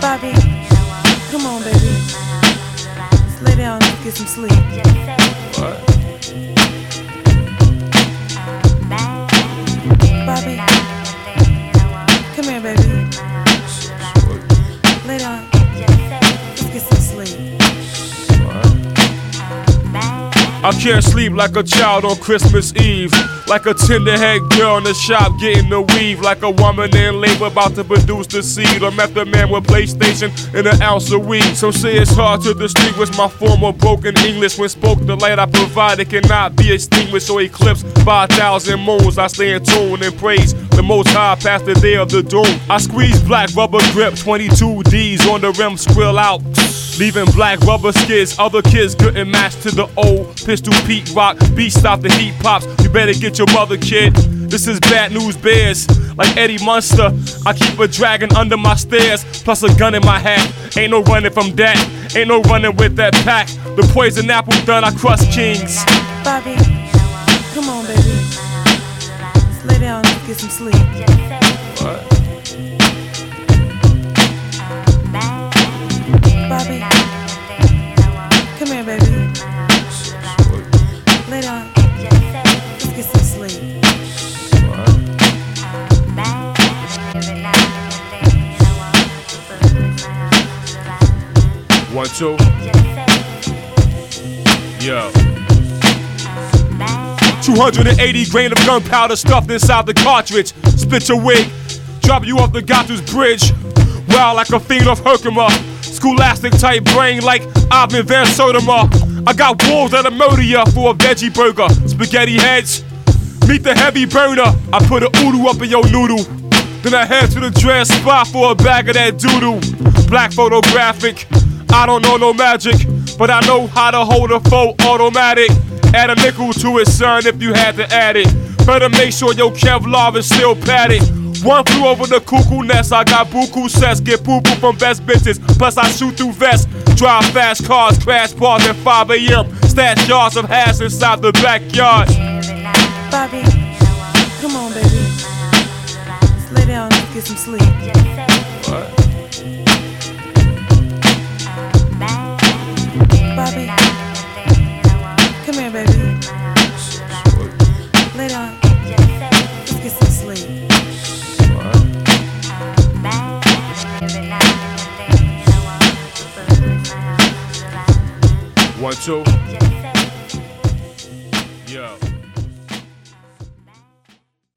Bobby, come on, baby. Just lay down and get some sleep. What? Bobby, come here, baby. Lay down. Let's get some sleep. I can't sleep like a child on Christmas Eve. Like a tender-head girl in the shop getting the weave. Like a woman in labor about to produce the seed. Or method man with PlayStation and an ounce of weed. Some say it's hard to distinguish my form of broken English. When spoke, the light I provide, it cannot be extinguished or eclipsed by 1,000 moons. I stay in tune and praise the Most High past the day of the doom. I squeeze black rubber grip, 22 D's on the rim, squill out, leaving black rubber skids. Other kids couldn't match to the old Pistol Pete rock. Beat stop the heat pops. You better get your mother, kid. This is Bad News Bears. Like Eddie Munster, I keep a dragon under my stairs, plus a gun in my hat. Ain't no running from that. Ain't no running with that pack. The poison apple done, I crush kings. Bobby, come on, baby. Just lay down and get some sleep. What? Bobby, come here, baby. Lay down. Let's get some sleep. One, two. Yo. 280 grain of gunpowder stuffed inside the cartridge. Split your wig, drop you off the Gatu's bridge. Wild like a fiend of Herkimer. Scholastic type brain like Ivan Van Sotomayor. I got wolves that'll murder ya for a veggie burger. Spaghetti heads, meet the heavy burner. I put a oodoo up in your noodle. Then I head to the dress spot for a bag of that doodoo. Black photographic, I don't know no magic, but I know how to hold a full automatic. Add a nickel to it, son, if you had to add it. Better make sure your Kevlar is still padded. One flew over the cuckoo nest. I got buku sets, get poo-poo from best bitches. Plus I shoot through vests, drive fast cars, crash bars at 5 a.m. Stash yards of hash inside the backyard. Bobby, come on, baby. Just lay down and get some sleep. What? Bobby, come here, baby. Lay down. Let's get some sleep. One, two.